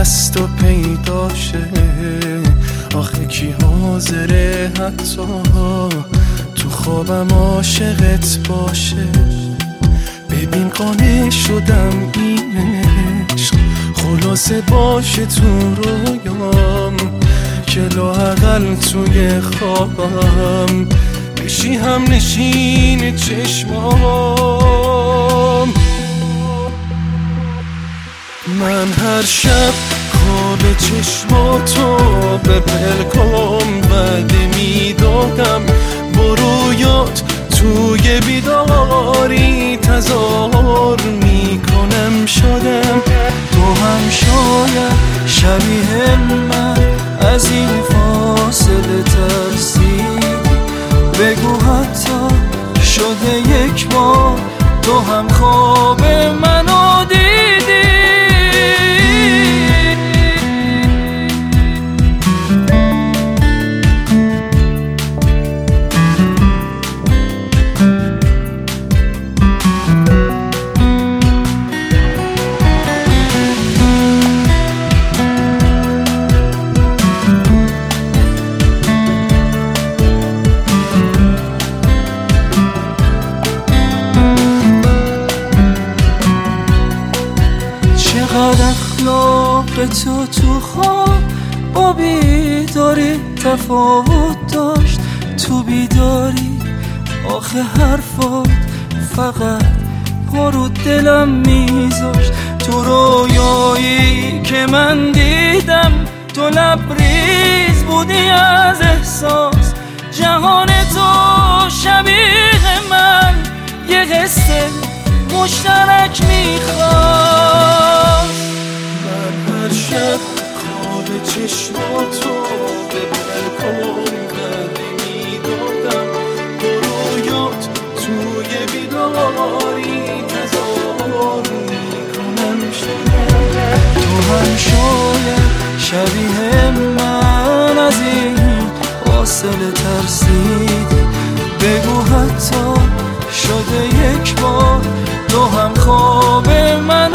از تو پیدا شه. آخه کی حاضره حتی تو خوابم عاشقت باشه؟ ببین قانع شدم این عشق خلاصه باشه تو رویام، که لااقل توی خوابم بشی هم نشین چشمام. من هر شب خواب چشماتو به پلکام وعده میدادم، با رویات توی بیداری تظاهر میکنم شدم. تو هم شاید شبیه من از این فاصله ترسیدی، بگو حتی شده یک بار تو هم خواب منو دیدی. چقدر اخلاق تو خواب با بیداری تفاوت داشت. تو بیداری آخه حرفات فقط پارو دلم میذاشت. تو رویایی که من دیدم تو لبریز بودی از احساس. جهان تو شبیه من یه قصه مشترک میخواد. من هر شب خواب چشماتو به بلکن وعده میدادم، با رویات توی بیداری تظاهر میکنم شدم. تو هم شاید شبیه من از این فاصله ترسیدی، بگو حتی شده یک بار تو هم خواب من